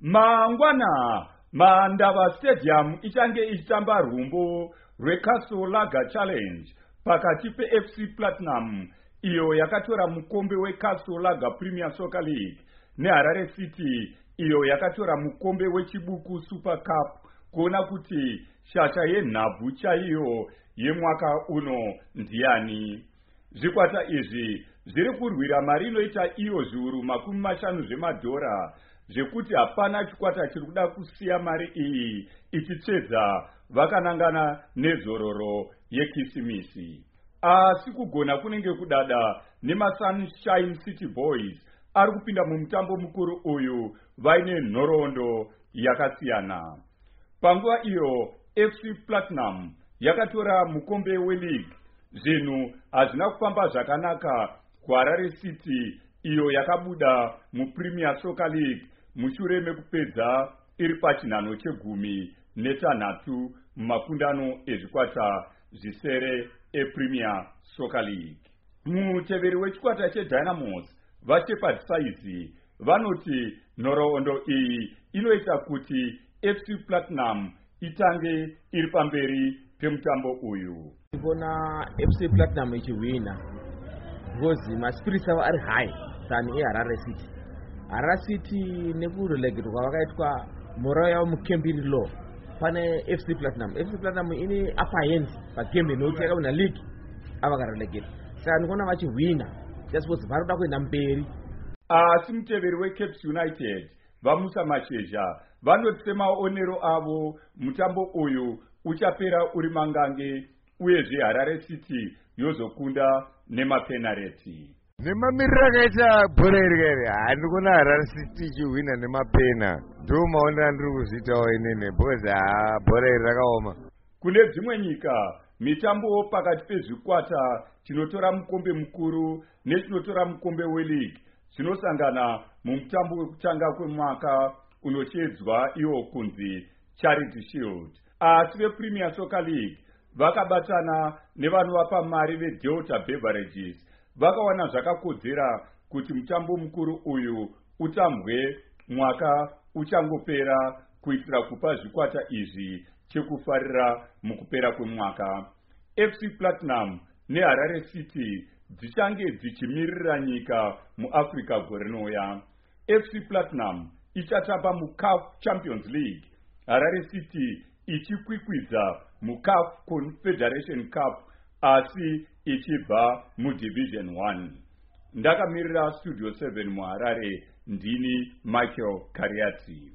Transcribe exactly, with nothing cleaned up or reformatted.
Mangwana Mandava Stadium ichange ichitamba rumbo rweCastle Lager Challenge pakati peF C Platinum iyo yakatora mukombe weCastle Lager Premier Soccer League neHarare City iyo yakatora mukombe wechibuku Super Cup kuona kuti shasha yenhabvu chaiyo yemwaka uno ndiani. Zvikwata izvi zviri kurwira mari inoita iyo zviuru makumi mashanu zvemadhora zvekuti hapana chikwata chiri kuda kusiya mari iyi ichitsvedza vakanangana nezororo yekisimisi. Asi kugona kunenge kudada nemaSunshine City Boys ari kupinda mumutambo mukuru uyu vaine nhoroondo yakasiyana. Panguva iyo F C Platinum yakatora mukombe weLeague. Zvinhu hazvina kufamba zvakanaka kuHarare City iyo yakabuda muPremier Soccer League mushure mekupedza iri pachinhano chegumi netanhatu mumakundano ezvikwata zvisere ePremier Soccer League. Muteveri wechikwata cheDynamos vaShepherd Saizi vanoti nhoroondo iyi inoita kuti F C Platinum itange iri pamberi pemutambo uyu. Kuna F C Platinum ichiwina because maspirits ava ari high than eHarare City. Harare City nekurelegedwa kwavakaitwa mora yavo mukembiri law pane F C Platinum. F C Platinum ine upper hand pagame nokuti yakawina league avakarelegedwa. Saka ndikuona vachiwina just because vari kuda kuenda mberi. Asi muteveri weCaps United vaMusa Mashezha vanoti semaonero avo mutambo uyu uchapera uri mangange uyezve Harare City yozokunda nemapenalty. Nemamiriro akaita bhora iri kare handikuona Harare City ichiwina nemapena. Ndo maonero andiri kuzviitawo inene because bhora iri rakaoma. Kune dzimwe nyika mitambo pakati pezvikwata chinotora mukombe mukuru nechinotora mukombe weLeague zvinosangana mumutambo wekutanga kwemwaka unochedzwa iwo kunzi Charity Shield. Asi vePremier Soccer League vakabatana nevanovapa mari veDelta Beverages vakawana zvakakodzera kuti mutambo mukuru uyu utambwe mwaka uchangopera kuitira kupa zvikwata izvi chekufarira mukupera kwemwaka. F C Platinum neHarare City dzichange dzichimirira nyika muAfrica gore rinouya. F C Platinum ichatamba muCAF Champions League, Harare City ichikwikwidza muCAF Confederation Cup asi ichibva muDivision one. Ndakamirira Studio seven muHarare, ndini Michael Kariati.